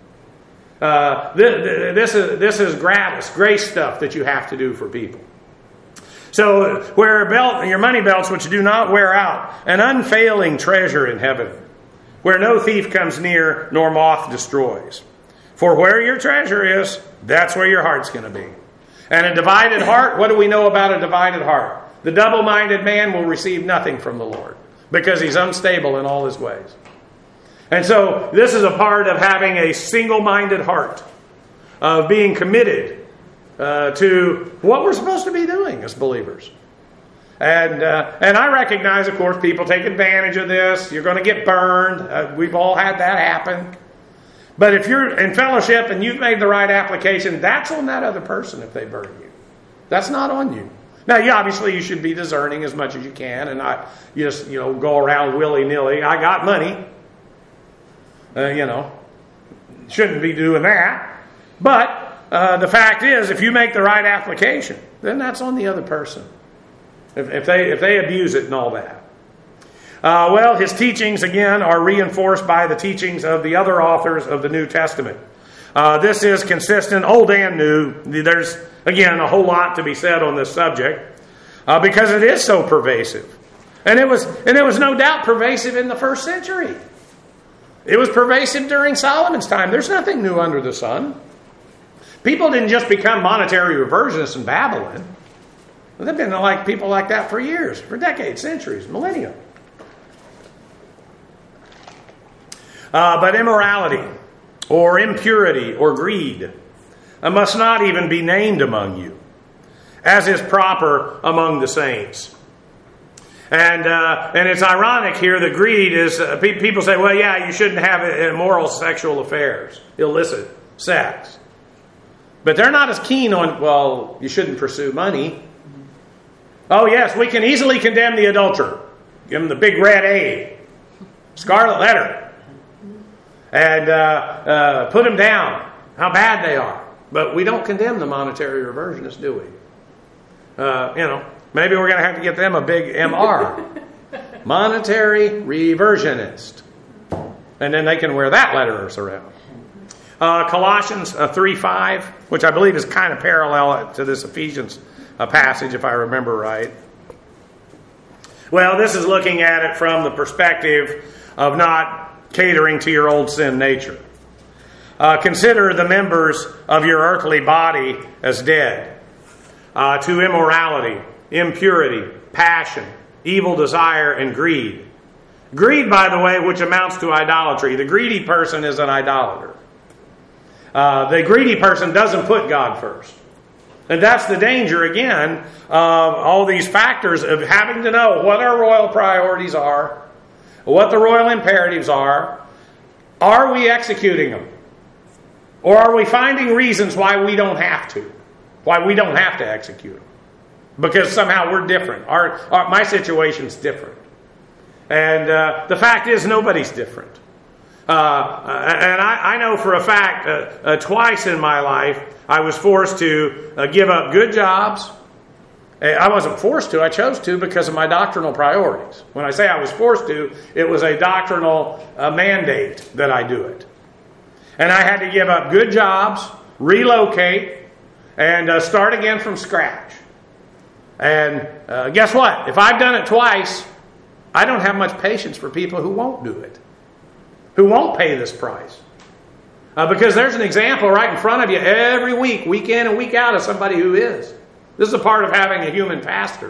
A: This is gratis, grace stuff that you have to do for people. So wear a belt, your money belts which do not wear out, an unfailing treasure in heaven, where no thief comes near nor moth destroys. For where your treasure is, that's where your heart's going to be. And a divided heart, what do we know about a divided heart? The double-minded man will receive nothing from the Lord because he's unstable in all his ways. And so this is a part of having a single-minded heart, of being committed to what we're supposed to be doing as believers. And I recognize, of course, people take advantage of this. You're going to get burned. We've all had that happen. But if you're in fellowship and you've made the right application, that's on that other person if they burn you. That's not on you. Now, obviously you should be discerning as much as you can and not just, go around willy-nilly. I got money. Shouldn't be doing that. But the fact is, if you make the right application, then that's on the other person. If they abuse it and all that. His teachings, again, are reinforced by the teachings of the other authors of the New Testament. This is consistent, Old and New. There's, again, a whole lot to be said on this subject because it is so pervasive. And it was no doubt pervasive in the first century. It was pervasive during Solomon's time. There's nothing new under the sun. People didn't just become monetary reversionists in Babylon. They've been like people like that for years, for decades, centuries, millennia. But immorality or impurity or greed must not even be named among you, as is proper among the saints. And it's ironic here that greed is, people say, well, yeah, you shouldn't have immoral sexual affairs, illicit sex. But they're not as keen on, well, you shouldn't pursue money. Oh, yes, we can easily condemn the adulterer. Give him the big red A, scarlet letter, and put them down, how bad they are. But we don't condemn the monetary reversionists, do we? Maybe we're going to have to get them a big MR. Monetary reversionist. And then they can wear that letter around. Colossians 3:5, which I believe is kind of parallel to this Ephesians passage, if I remember right. Well, this is looking at it from the perspective of not catering to your old sin nature. Consider the members of your earthly body as dead to immorality, impurity, passion, evil desire, and greed. Greed, by the way, which amounts to idolatry. The greedy person is an idolater. The greedy person doesn't put God first. And that's the danger, again, of all these factors of having to know what our royal priorities are, what the royal imperatives are. Are we executing them? Or are we finding reasons why we don't have to? Why we don't have to execute them? Because somehow we're different. My situation's different. And the fact is nobody's different. And I know for a fact, twice in my life, I was forced to give up good jobs. I wasn't forced to, I chose to because of my doctrinal priorities. When I say I was forced to, it was a doctrinal mandate that I do it. And I had to give up good jobs, relocate, and start again from scratch. And guess what? If I've done it twice, I don't have much patience for people who won't do it, who won't pay this price. Because there's an example right in front of you every week, week in and week out, of somebody who is. This is a part of having a human pastor.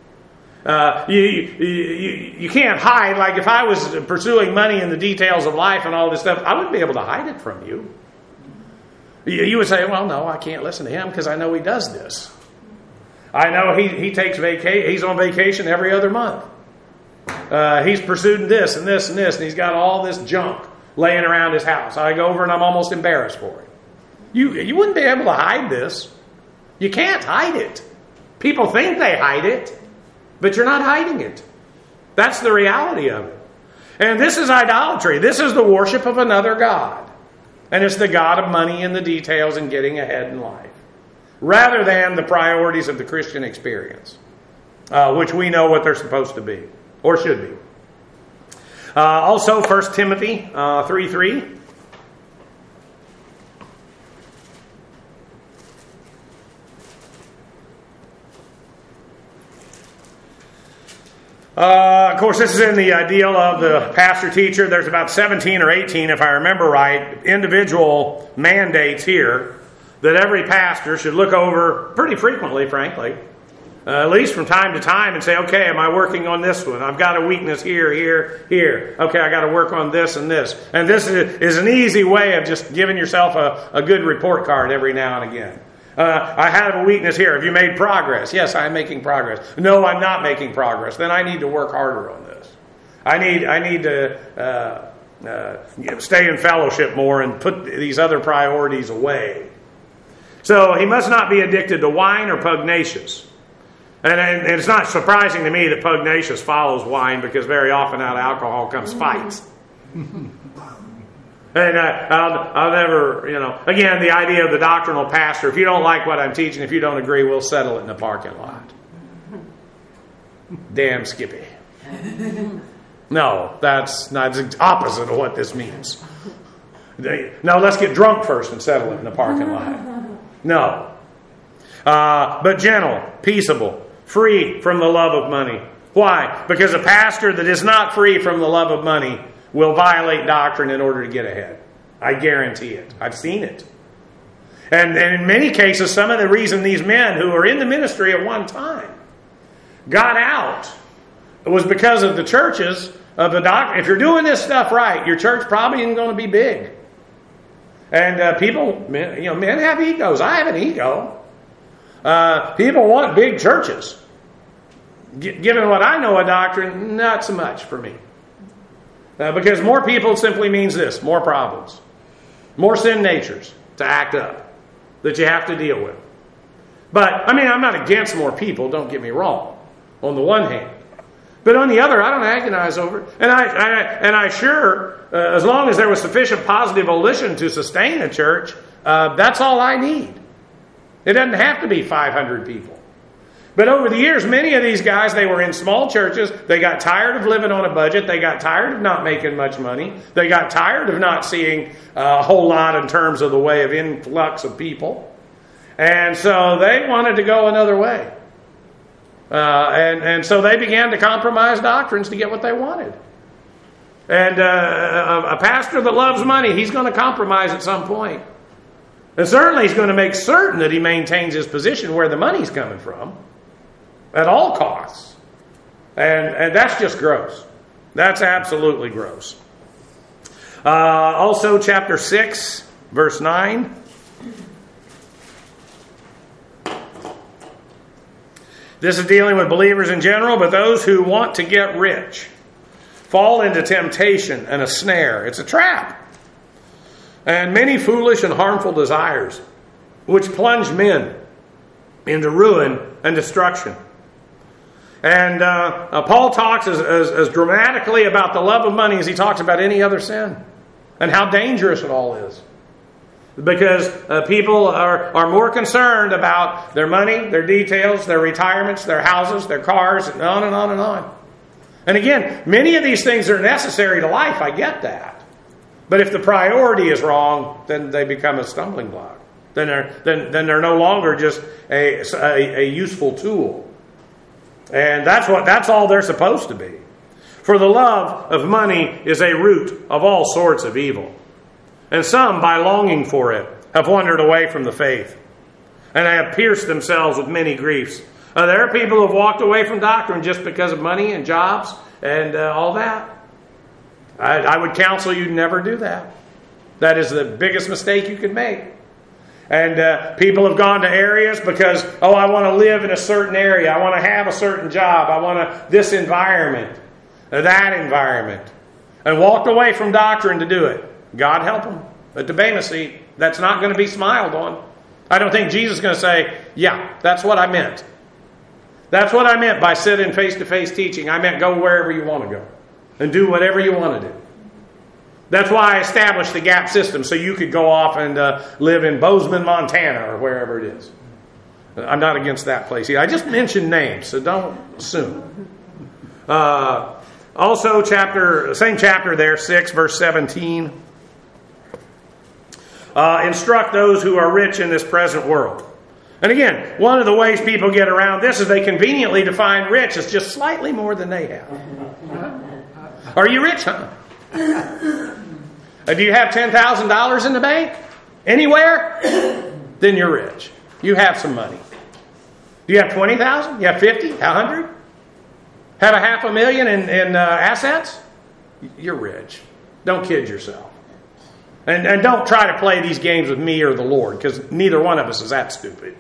A: You can't hide. Like if I was pursuing money and the details of life and all this stuff, I wouldn't be able to hide it from you. You would say, well, no, I can't listen to him because I know he does this. I know he takes vacation. He's on vacation every other month. He's pursuing this and this and this, and he's got all this junk laying around his house. I go over and I'm almost embarrassed for him. You wouldn't be able to hide this. You can't hide it. People think they hide it, but you're not hiding it. That's the reality of it. And this is idolatry. This is the worship of another god. And it's the god of money and the details and getting ahead in life, rather than the priorities of the Christian experience, which we know what they're supposed to be, or should be. Also, 1 Timothy 3:3. Of course, this is in the deal of the pastor-teacher. There's about 17 or 18, if I remember right, individual mandates here that every pastor should look over pretty frequently, frankly. At least from time to time, and say, okay, am I working on this one? I've got a weakness here, here, here. Okay, I got to work on this and this. And this is an easy way of just giving yourself a good report card every now and again. I have a weakness here. Have you made progress? Yes, I'm making progress. No, I'm not making progress. Then I need to work harder on this. I need to stay in fellowship more and put these other priorities away. So he must not be addicted to wine or pugnacious. And it's not surprising to me that pugnacious follows wine, because very often out of alcohol comes fights. And I'll never, again, the idea of the doctrinal pastor, if you don't like what I'm teaching, if you don't agree, we'll settle it in the parking lot. Damn Skippy. No, that's the opposite of what this means. No, let's get drunk first and settle it in the parking lot. No. But gentle, peaceable, free from the love of money. Why? Because a pastor that is not free from the love of money will violate doctrine in order to get ahead. I guarantee it. I've seen it. And in many cases, some of the reason these men who were in the ministry at one time got out was because of the churches of the doctrine. If you're doing this stuff right, your church probably isn't going to be big. And men have egos. I have an ego. People want big churches. Given what I know of doctrine, not so much for me. Because more people simply means this: more problems, more sin natures to act up that you have to deal with. But I'm not against more people. Don't get me wrong. On the one hand, but on the other, I don't agonize over it. And I sure, as long as there was sufficient positive volition to sustain a church, that's all I need. It doesn't have to be 500 people. But over the years, many of these guys, they were in small churches. They got tired of living on a budget. They got tired of not making much money. They got tired of not seeing a whole lot in terms of the way of influx of people. And so they wanted to go another way. And so they began to compromise doctrines to get what they wanted. And a pastor that loves money, he's going to compromise at some point. And certainly he's going to make certain that he maintains his position where the money's coming from at all costs. And that's just gross. That's absolutely gross. Also, chapter 6, verse 9. This is dealing with believers in general, but those who want to get rich fall into temptation and a snare. It's a trap. And many foolish and harmful desires, which plunge men into ruin and destruction. And Paul talks as dramatically about the love of money as he talks about any other sin, and how dangerous it all is. Because people are more concerned about their money, their details, their retirements, their houses, their cars, and on and on and on. And again, many of these things are necessary to life. I get that. But if the priority is wrong, then they become a stumbling block. Then they're no longer just a useful tool. And that's all they're supposed to be. For the love of money is a root of all sorts of evil. And some, by longing for it, have wandered away from the faith, and have pierced themselves with many griefs. There are people who have walked away from doctrine just because of money and jobs and all that. I would counsel you never do that. That is the biggest mistake you could make. And people have gone to areas because, I want to live in a certain area. I want to have a certain job. I want this environment, that environment. And walked away from doctrine to do it. God help them. At the Bema seat, that's not going to be smiled on. I don't think Jesus is going to say, yeah, that's what I meant. That's what I meant by sitting face-to-face teaching. I meant go wherever you want to go and do whatever you want to do. That's why I established the GAP system, so you could go off and live in Bozeman, Montana, or wherever it is. I'm not against that place either. I just mentioned names, so don't assume. Also, same chapter there, 6, verse 17. Instruct those who are rich in this present world. And again, one of the ways people get around this is they conveniently define rich as just slightly more than they have. Are you rich, huh? Do you have $10,000 in the bank? Anywhere? Then you're rich. You have some money. Do you have 20,000? You have 50? 100? Have a $500,000 in assets? You're rich. Don't kid yourself. And don't try to play these games with me or the Lord, because neither one of us is that stupid.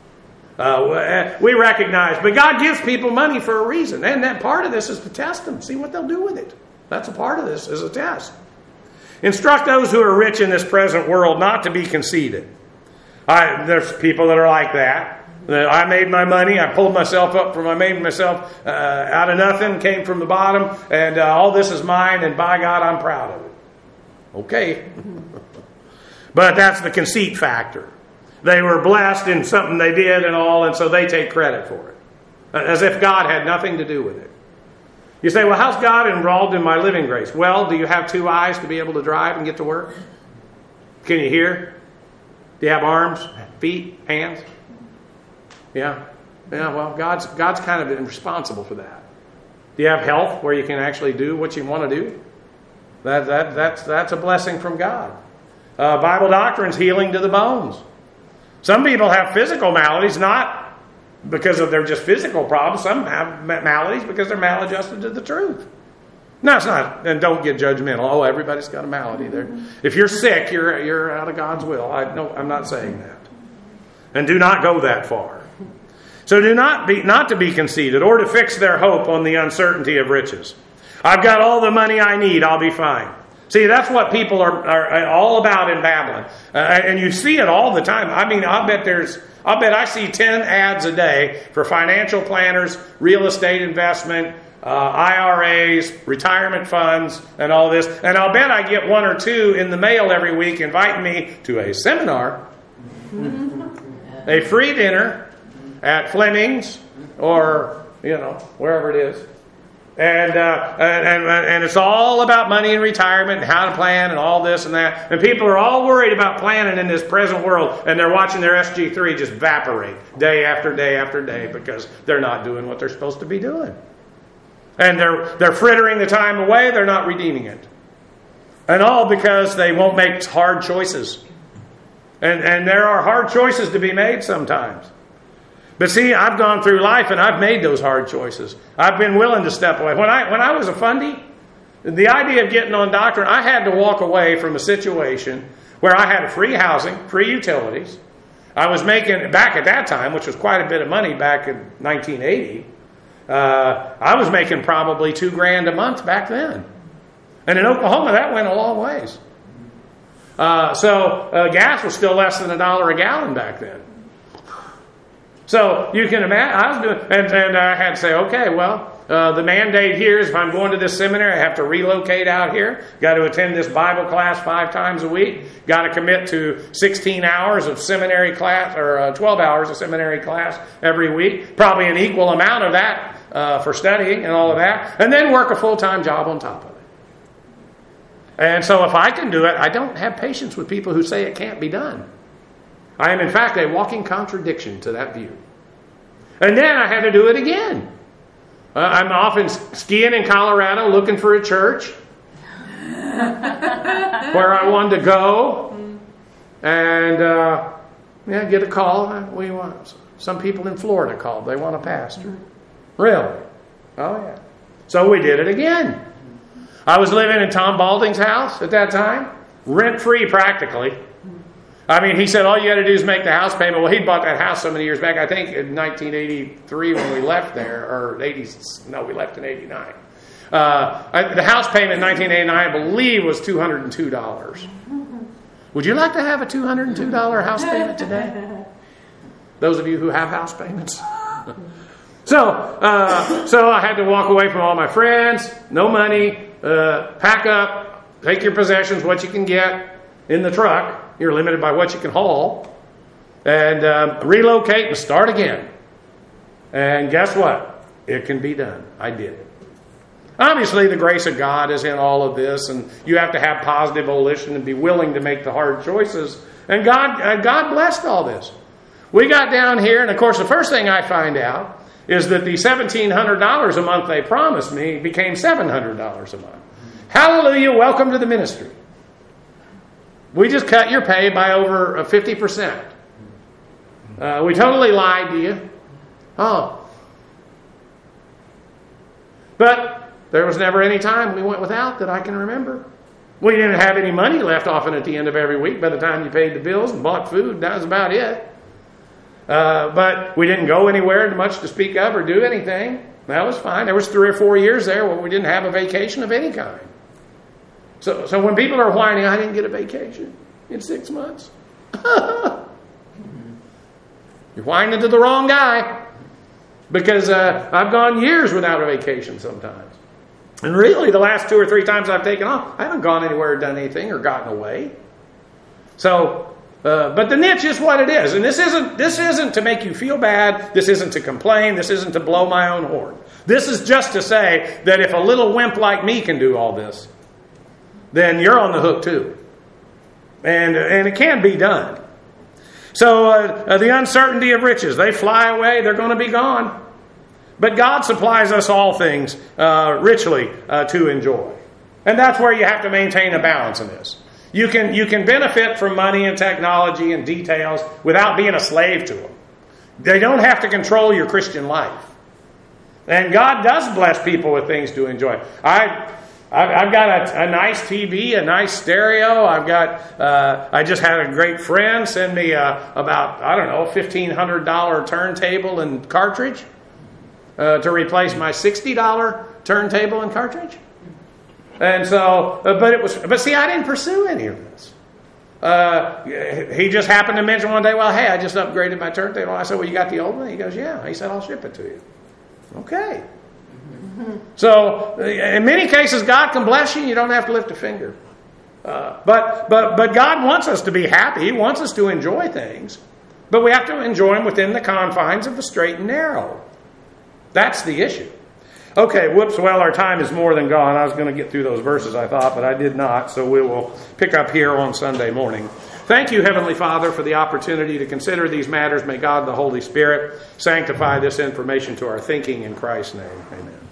A: We recognize, but God gives people money for a reason. And that part of this is to test them, see what they'll do with it. That's a part of this, is a test. Instruct those who are rich in this present world not to be conceited. There's people that are like that. I made my money. I pulled myself up from. I made myself out of nothing. Came from the bottom, and all this is mine. And by God, I'm proud of it. Okay, but that's the conceit factor. They were blessed in something they did and all, and so they take credit for it, as if God had nothing to do with it. You say, well, how's God involved in my living grace? Well, do you have 2 eyes to be able to drive and get to work? Can you hear? Do you have arms, feet, hands? Yeah. Well, God's kind of responsible for that. Do you have health where you can actually do what you want to do? That's a blessing from God. Bible doctrine's healing to the bones. Some people have physical maladies, not because of their just physical problems. Some have maladies because they're maladjusted to the truth. No, it's not. And don't get judgmental. Oh, everybody's got a malady there. If you're sick, you're out of God's will. I'm not saying that. And do not go that far. So do not to be conceited or to fix their hope on the uncertainty of riches. I've got all the money I need. I'll be fine. See, that's what people are all about in Babylon. And you see it all the time. I mean, I'll bet I see 10 ads a day for financial planners, real estate investment, IRAs, retirement funds, and all this. And I'll bet I get 1 or 2 in the mail every week inviting me to a seminar, a free dinner at Fleming's or, wherever it is. And it's all about money and retirement and how to plan and all this and that. And people are all worried about planning in this present world, and they're watching their SG3 just evaporate day after day after day because they're not doing what they're supposed to be doing. And they're frittering the time away. They're not redeeming it. And all because they won't make hard choices. And there are hard choices to be made sometimes. But see, I've gone through life and I've made those hard choices. I've been willing to step away. When I was a fundie, the idea of getting on doctrine, I had to walk away from a situation where I had free housing, free utilities. I was making, back at that time, which was quite a bit of money back in 1980, I was making probably $2,000 a month back then. And in Oklahoma, that went a long ways. So gas was still less than $1 a gallon back then. So you can imagine, I was doing, and I had to say, okay, well, the mandate here is if I'm going to this seminary, I have to relocate out here. Got to attend this Bible class 5 times a week. Got to commit to 16 hours of seminary class, or 12 hours of seminary class every week. Probably an equal amount of that for studying and all of that. And then work a full-time job on top of it. And so if I can do it, I don't have patience with people who say it can't be done. I am, in fact, a walking contradiction to that view. And then I had to do it again. I'm often skiing in Colorado looking for a church where I wanted to go. And get a call. Some people in Florida called. They want a pastor. Really? Oh, yeah. So we did it again. I was living in Tom Balding's house at that time. Rent-free practically. I mean, he said, all you got to do is make the house payment. Well, he bought that house so many years back. I think in 1983 when we left there, or we left in 89. The house payment in 1989, I believe, was $202. Would you like to have a $202 house payment today? Those of you who have house payments. So I had to walk away from all my friends, no money, pack up, take your possessions, what you can get in the truck. You're limited by what you can haul. And relocate and start again. And guess what? It can be done. I did it. Obviously, the grace of God is in all of this. And you have to have positive volition and be willing to make the hard choices. And God blessed all this. We got down here. And, of course, the first thing I find out is that the $1,700 a month they promised me became $700 a month. Hallelujah. Welcome to the ministry. We just cut your pay by over 50%. We totally lied to you. Oh. But there was never any time we went without that I can remember. We didn't have any money left often at the end of every week. By the time you paid the bills and bought food, that was about it. But we didn't go anywhere much to speak of or do anything. That was fine. There was 3 or 4 years there where we didn't have a vacation of any kind. So when people are whining, I didn't get a vacation in 6 months. You're whining to the wrong guy. Because I've gone years without a vacation sometimes. And really, the last 2 or 3 times I've taken off, I haven't gone anywhere or done anything or gotten away. So, but the niche is what it is. And this isn't to make you feel bad. This isn't to complain. This isn't to blow my own horn. This is just to say that if a little wimp like me can do all this, then you're on the hook too. And it can be done. So the uncertainty of riches, they fly away, they're going to be gone. But God supplies us all things richly to enjoy. And that's where you have to maintain a balance in this. You can benefit from money and technology and details without being a slave to them. They don't have to control your Christian life. And God does bless people with things to enjoy. I've got a nice TV, a nice stereo. I just had a great friend send me about, $1,500 turntable and cartridge to replace my $60 turntable and cartridge. And so, but see, I didn't pursue any of this. He just happened to mention one day, well, hey, I just upgraded my turntable. I said, well, you got the old one? He goes, yeah. He said, I'll ship it to you. Okay. So, in many cases, God can bless you and you don't have to lift a finger. But God wants us to be happy. He wants us to enjoy things. But we have to enjoy them within the confines of the straight and narrow. That's the issue. Okay, well, our time is more than gone. I was going to get through those verses, I thought, but I did not. So we will pick up here on Sunday morning. Thank you, Heavenly Father, for the opportunity to consider these matters. May God, the Holy Spirit, sanctify this information to our thinking in Christ's name. Amen.